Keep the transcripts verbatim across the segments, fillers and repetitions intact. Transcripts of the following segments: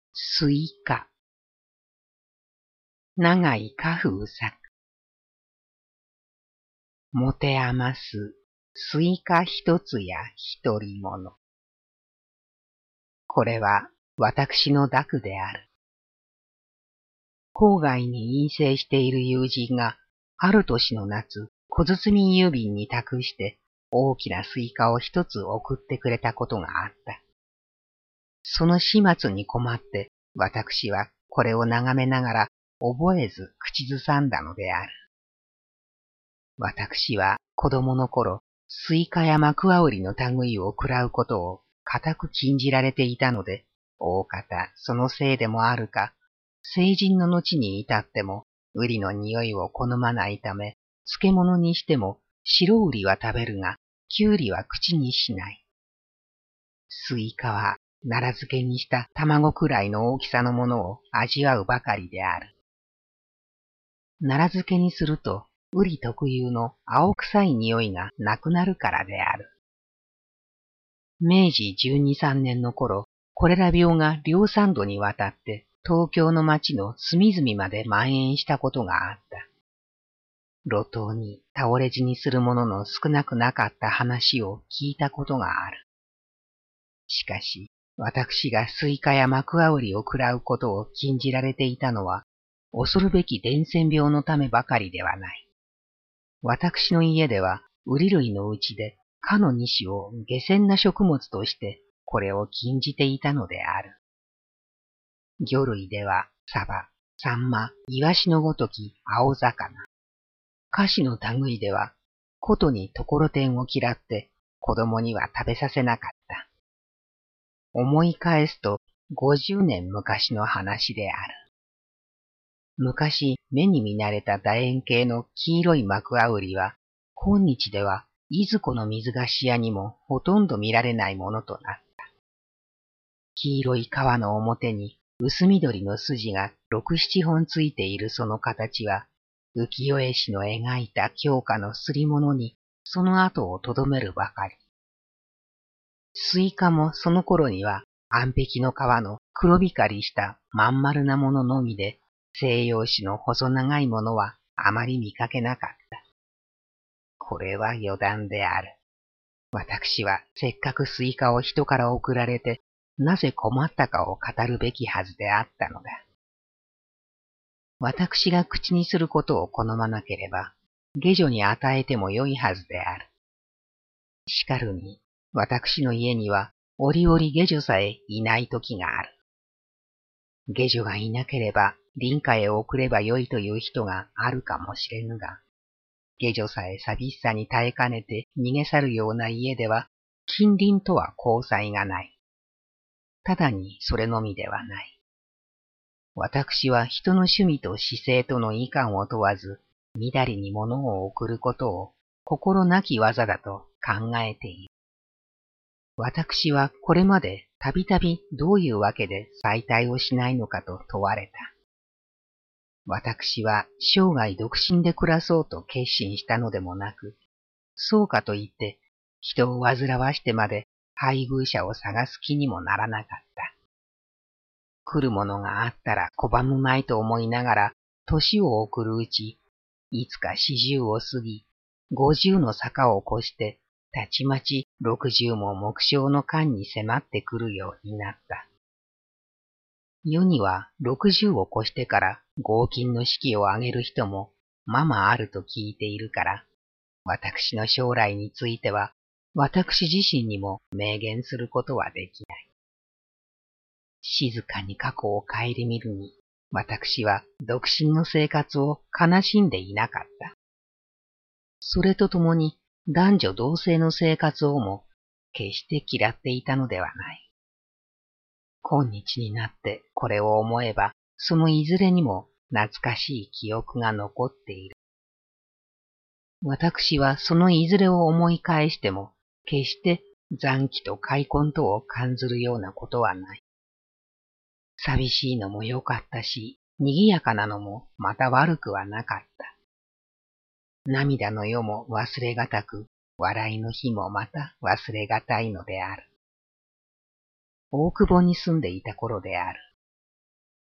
スイカ。長井家風作。持て余すスイカ一つや一人もの。これは私の諾である。郊外に陰性している友人が、ある年の夏、小包郵便に託して大きなスイカを一つ送ってくれたことがあった。その始末に困って、私はこれを眺めながら覚えず口ずさんだのである。私は子供の頃、スイカやマクワウリの類を食らうことを固く禁じられていたので、大方そのせいでもあるか、成人の後に至っても、ウリの匂いを好まないため、漬物にしても白ウリは食べるが、キュウリは口にしない。スイカは奈良漬けにした卵くらいの大きさのものを味わうばかりである。奈良漬けにすると、ウリ特有の青臭い匂いがなくなるからである。明治じゅうに、さんねんの頃、コレラ病が両三度にわたって東京の町の隅々まで蔓延したことがあった。路頭に倒れ死にする者の少なくなかった話を聞いたことがある。しかし、私がスイカやマクワウリを食らうことを禁じられていたのは、恐るべき伝染病のためばかりではない。私の家では、ウリ類のうちで、かのに種を下賤な食物として、これを禁じていたのである。魚類では、サバ、サンマ、イワシのごとき青魚。菓子の類では、ことにところてんを嫌って、子供には食べさせなかった。思い返すと、ごじゅうねん昔の話である。昔、目に見慣れた楕円形の黄色いマクワウリは、今日では、いずこの水菓子屋にもほとんど見られないものとなった。黄色い皮の表に薄緑の筋が六七本ついているその形は、浮世絵師の描いた狂歌のすり物にその跡をとどめるばかり。スイカもその頃には、安壁の皮の黒光りしたまん丸なもののみで、西洋種の細長いものはあまり見かけなかった。これは余談である。私はせっかくスイカを人から送られて、なぜ困ったかを語るべきはずであったのだ。私が口にすることを好まなければ、下女に与えてもよいはずである。しかるに、私の家には折々下女さえいない時がある。下女がいなければ林家へ送ればよいという人があるかもしれぬが、下女さえ寂しさに耐えかねて逃げ去るような家では、近隣とは交際がない。ただにそれのみではない。私は人の趣味と姿勢との遺憾を問わず、みだりに物を送ることを心なき技だと考えている。私はこれまでたびたびどういうわけで再退をしないのかと問われた。私は生涯独身で暮らそうと決心したのでもなく、そうかといって人を煩わしてまで配偶者を探す気にもならなかった。来るものがあったら拒むまいと思いながら年を送るうち、いつか四十を過ぎ、五十の坂を越して、たちまち六十も目標の間に迫ってくるようになった。世には六十を越してから合金の式を挙げる人もままあると聞いているから、私の将来については私自身にも明言することはできない。静かに過去を顧みるに、私は独身の生活を悲しんでいなかった。それとともに男女同性の生活をも決して嫌っていたのではない。今日になってこれを思えば、そのいずれにも懐かしい記憶が残っている。私はそのいずれを思い返しても、決して残機と快魂とを感ずるようなことはない。寂しいのも良かったし、賑やかなのもまた悪くはなかった。涙の夜も忘れがたく、笑いの日もまた忘れがたいのである。大久保に住んでいた頃である。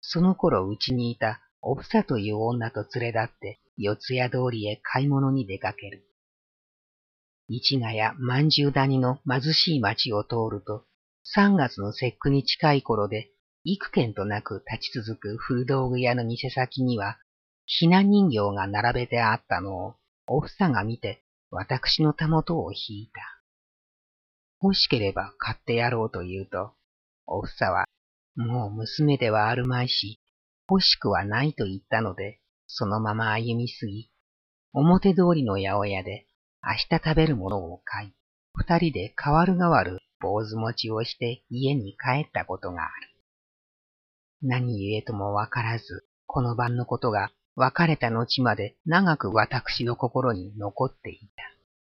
その頃うちにいたおふさという女と連れ立って四谷通りへ買い物に出かける。市ヶ谷万十谷の貧しい町を通ると、三月の節句に近い頃で、幾軒となく立ち続く古道具屋の店先には、ひな人形が並べてあったのを、おふさが見て、私のたもとを引いた。欲しければ買ってやろうと言うと、おふさは、もう娘ではあるまいし、欲しくはないと言ったので、そのまま歩みすぎ、表通りの八百屋で明日食べるものを買い、二人で代わる代わる坊主持ちをして家に帰ったことがある。何故ともわからず、この晩のことが別れた後まで長く私の心に残っていた。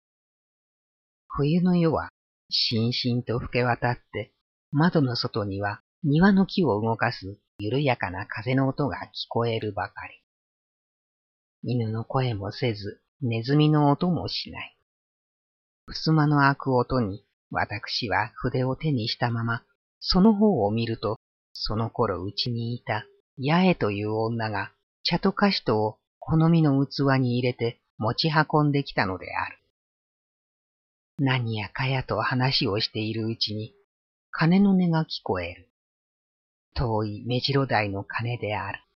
冬の夜は、しんしんと吹け渡って、窓の外には庭の木を動かす緩やかな風の音が聞こえるばかり。犬の声もせず、ネズミの音もしない。襖の開く音に、私は筆を手にしたまま、その方を見ると、その頃うちにいた八重という女が茶と菓子とを好みの器に入れて持ち運んできたのである。何やかやと話をしているうちに、鐘の音が聞こえる。遠い目白台の鐘である。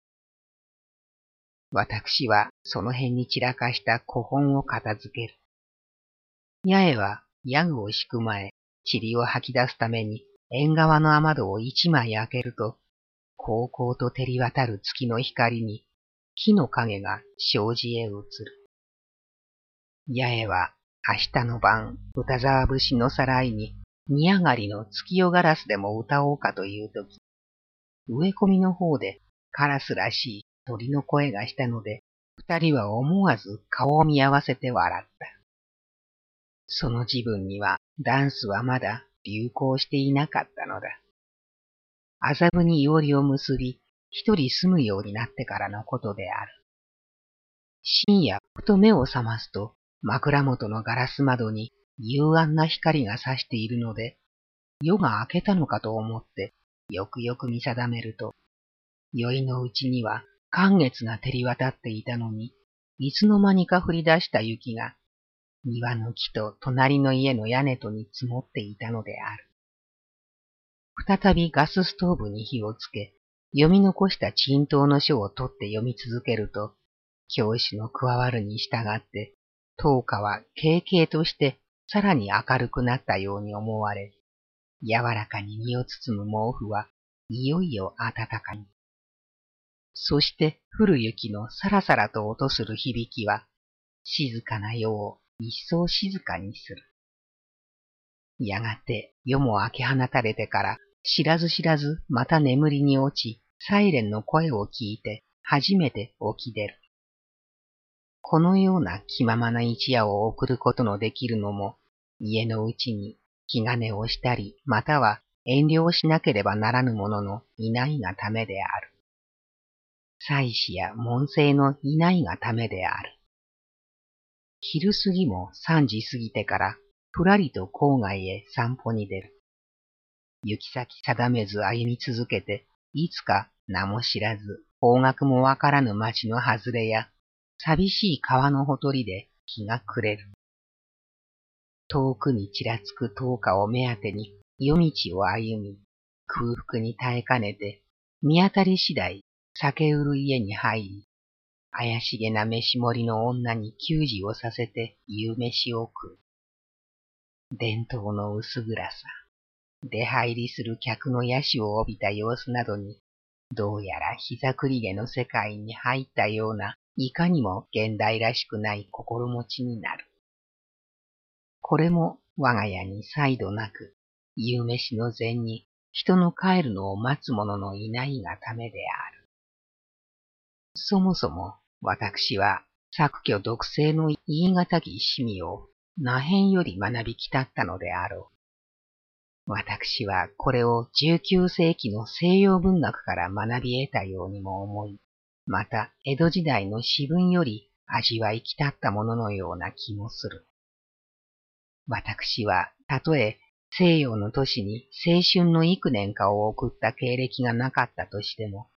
私はその辺に散らかした古本を片付ける。八重はヤグを敷く前、塵を吐き出すために縁側の雨戸を一枚開けると、こうこうと照り渡る月の光に木の影が障子へ映る。八重は明日の晩、歌沢節のさらいに煮上がりの月夜ガラスでも歌おうかというとき、植え込みの方でカラスらしい鳥の声がしたので、二人は思わず顔を見合わせて笑った。その自分にはダンスはまだ流行していなかったのだ。麻布にいおりを結び、一人住むようになってからのことである。深夜、ふと目を覚ますと、枕元のガラス窓に幽暗な光が差しているので、夜が明けたのかと思って、よくよく見定めると、宵のうちには寒月が照り渡っていたのに、いつの間にか降り出した雪が、庭の木と隣の家の屋根とに積もっていたのである。再びガスストーブに火をつけ、読み残した沈答の書を取って読み続けると、教師の加わるに従って、灯火は軽々としてさらに明るくなったように思われ、柔らかに身を包む毛布はいよいよ暖かに。そして降る雪のさらさらと音する響きは、静かな夜を一層静かにする。やがて夜も明け放たれてから、知らず知らずまた眠りに落ち、サイレンの声を聞いて初めて起き出る。このような気ままな一夜を送ることのできるのも、家のうちに気兼ねをしたり、または遠慮をしなければならぬ者のいないがためである。妻子や門生のいないがためである。昼過ぎも三時過ぎてから、ふらりと郊外へ散歩に出る。行き先定めず歩み続けて、いつか名も知らず、方角もわからぬ町の外れや、寂しい川のほとりで日が暮れる。遠くにちらつく灯火を目当てに夜道を歩み、空腹に耐えかねて、見当たり次第酒売る家に入り、怪しげな飯盛りの女に給仕をさせて夕飯を食う。伝統の薄暗さ、出入りする客の野趣を帯びた様子などに、どうやら膝栗毛の世界に入ったようないかにも現代らしくない心持ちになる。これも我が家に再度なく、夕飯の前に人の帰るのを待つ者のいないがためである。そもそも私は作居独生の言い難き趣味を那辺より学びきたったのであろう。私はこれをじゅうきゅうせいきの西洋文学から学び得たようにも思い、また江戸時代の詩文より味わいきたったもののような気もする。私はたとえ西洋の都市に青春の幾年かを送った経歴がなかったとしても、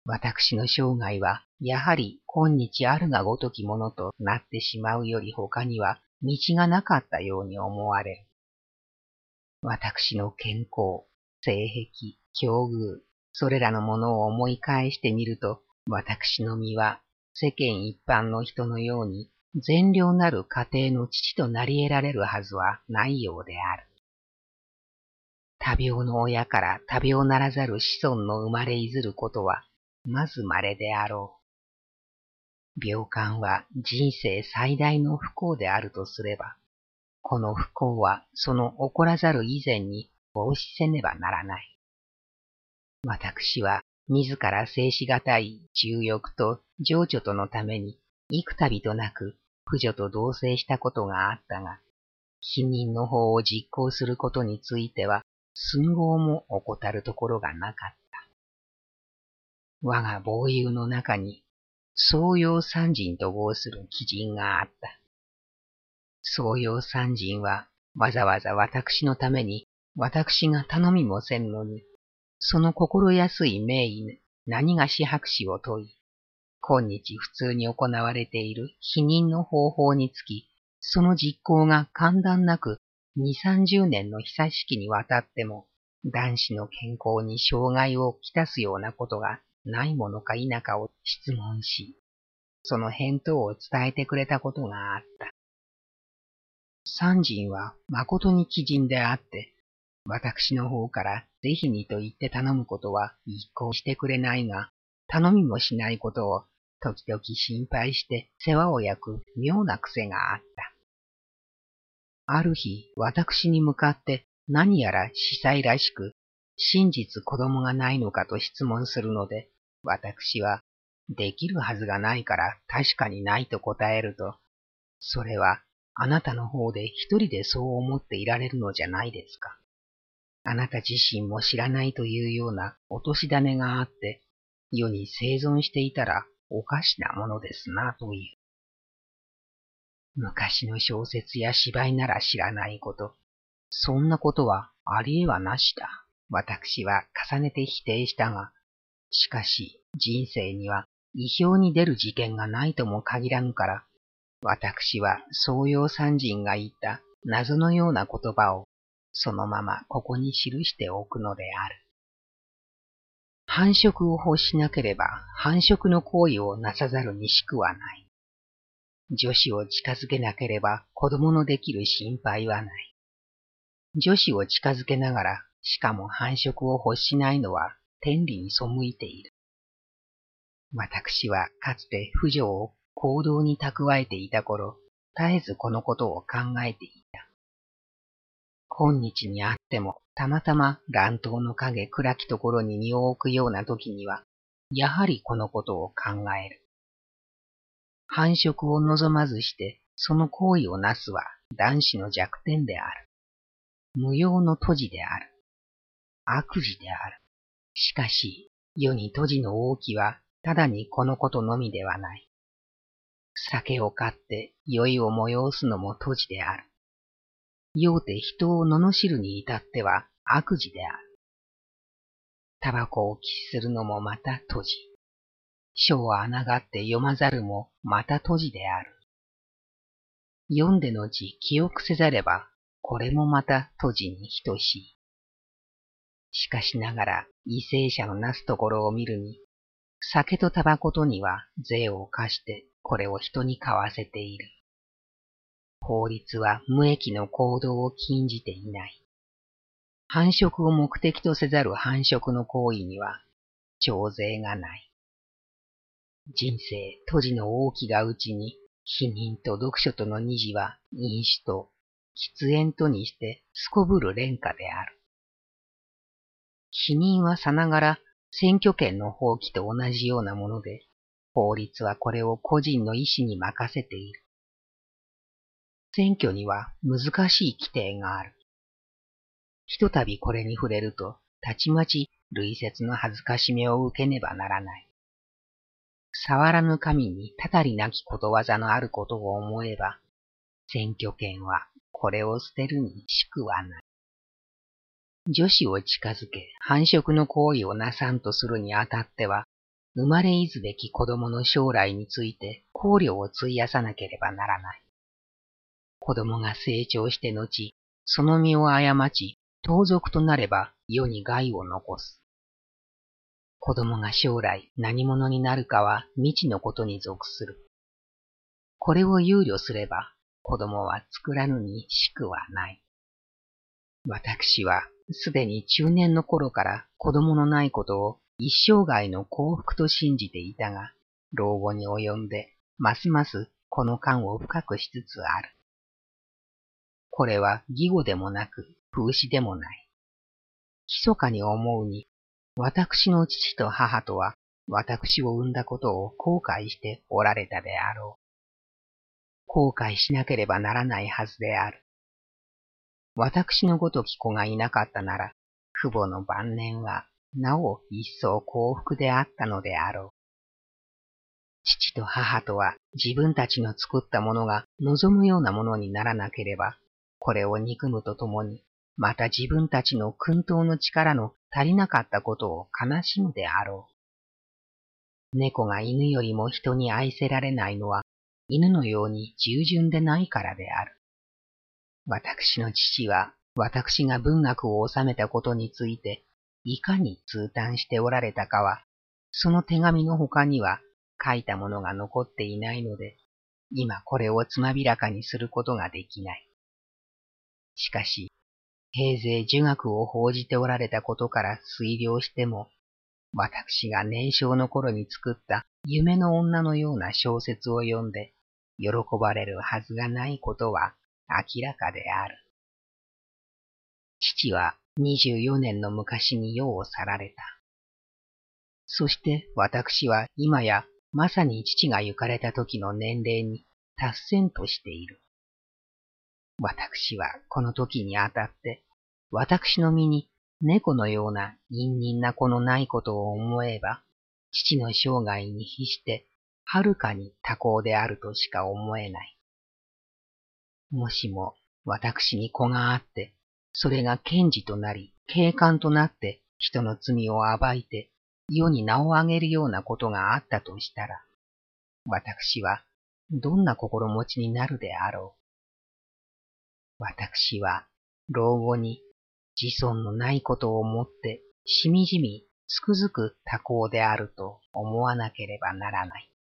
私の生涯はやはり今日あるがごときものとなってしまうより他には道がなかったように思われる。私の健康、性癖、境遇、それらのものを思い返してみると、私の身は世間一般の人のように善良なる家庭の父となり得られるはずはないようである。多病の親から多病ならざる子孫の生まれいずることは、まず稀であろう。病患は人生最大の不幸であるとすれば、この不幸はその起こらざる以前に防止せねばならない。私は自ら制しがたい重欲と情緒とのために幾度となく婦女と同棲したことがあったが、避妊の法を実行することについては、寸毫も怠るところがなかった。我が傍友の中に、宗陽三人と号する貴人があった。宗陽三人は、わざわざ私のために、私が頼みもせんのに、その心安い名医、何がし博士を問い、今日普通に行われている避妊の方法につき、その実行が間断なく二三十年の久しきにわたっても、男子の健康に障害をきたすようなことがないものか否かを質問し、その返答を伝えてくれたことがあった。三人は誠に貴人であって、私の方からぜひにと言って頼むことは一向してくれないが、頼みもしないことを時々心配して世話を焼く妙な癖があった。ある日、私に向かって何やら司祭らしく、真実子供がないのかと質問するので、私は、できるはずがないから確かにないと答えると、それはあなたの方で一人でそう思っていられるのじゃないですか。あなた自身も知らないというような落とし種があって、世に生存していたらおかしなものですなという。昔の小説や芝居なら知らないこと。そんなことはありえはなしだ。私は重ねて否定したが、しかし人生には意表に出る事件がないとも限らぬから、私は宗陽三人が言った謎のような言葉をそのままここに記しておくのである。繁殖を欲しなければ繁殖の行為をなさざるにしくはない。女子を近づけなければ子供のできる心配はない。女子を近づけながら、しかも繁殖を欲しないのは天理に背いている。私はかつて婦女を行動に蓄えていた頃、絶えずこのことを考えていた。今日にあっても、たまたま乱闘の影暗きところに身を置くような時には、やはりこのことを考える。繁殖を望まずして、その行為をなすは男子の弱点である。無用の徒児である。悪事である。しかし、世に徒児の多きは、ただにこのことのみではない。酒を買って酔いを催すのも徒児である。酔うて人を罵るに至っては悪事である。タバコを喫するのもまた徒児。書をあながって読まざるもまた徒児である。読んでのち記憶せざれば、これもまた徒児に等しい。しかしながら、為政者のなすところを見るに、酒とタバコとには税を課してこれを人に買わせている。法律は無益の行動を禁じていない。繁殖を目的とせざる繁殖の行為には、徴税がない。人生、徒児の大きがうちに、避妊と読書との二次は飲酒と喫煙とにしてすこぶる廉価である。避妊はさながら選挙権の放棄と同じようなもので、法律はこれを個人の意思に任せている。選挙には難しい規定がある。ひとたびこれに触れると、たちまち累節の恥ずかしめを受けねばならない。触らぬ神にたたりなきことわざのあることを思えば、選挙権はこれを捨てるにしくはない。女子を近づけ繁殖の行為をなさんとするにあたっては、 生まれいずべき子供の将来について考慮を費やさなければならない。子供が成長して後、その身を誤ち、盗賊となれば世に害を残す。子供が将来何者になるかは未知のことに属する。これを憂慮すれば、子供は作らぬにしくはない。私はすでに中年の頃から子供のないことを一生涯の幸福と信じていたが、老後に及んでますますこの感を深くしつつある。これは義語でもなく風刺でもない。密かに思うに、私の父と母とは私を産んだことを後悔しておられたであろう。後悔しなければならないはずである。私のごとき子がいなかったなら、父母の晩年はなお一層幸福であったのであろう。父と母とは自分たちの作ったものが望むようなものにならなければ、これを憎むとともに、また自分たちの薫陶の力の足りなかったことを悲しむであろう。猫が犬よりも人に愛せられないのは、犬のように従順でないからである。私の父は、私が文学を収めたことについて、いかに痛嘆しておられたかは、その手紙の他には書いたものが残っていないので、今これをつまびらかにすることができない。しかし、平生儒学を報じておられたことから推量しても、私が年少の頃に作った夢の女のような小説を読んで、喜ばれるはずがないことは明らかである。父は二十四年の昔に世を去られた。そして私は今やまさに父が行かれた時の年齢に達せんとしている。私はこの時にあたって、私の身に猫のような陰忍な子のないことを思えば、父の生涯に比してはるかに多幸であるとしか思えない。もしも私に子があって、それが検事となり、警官となって人の罪を暴いて世に名を上げるようなことがあったとしたら、私はどんな心持ちになるであろう。私は老後に自尊のないことをもってしみじみつくづく多幸であると思わなければならない。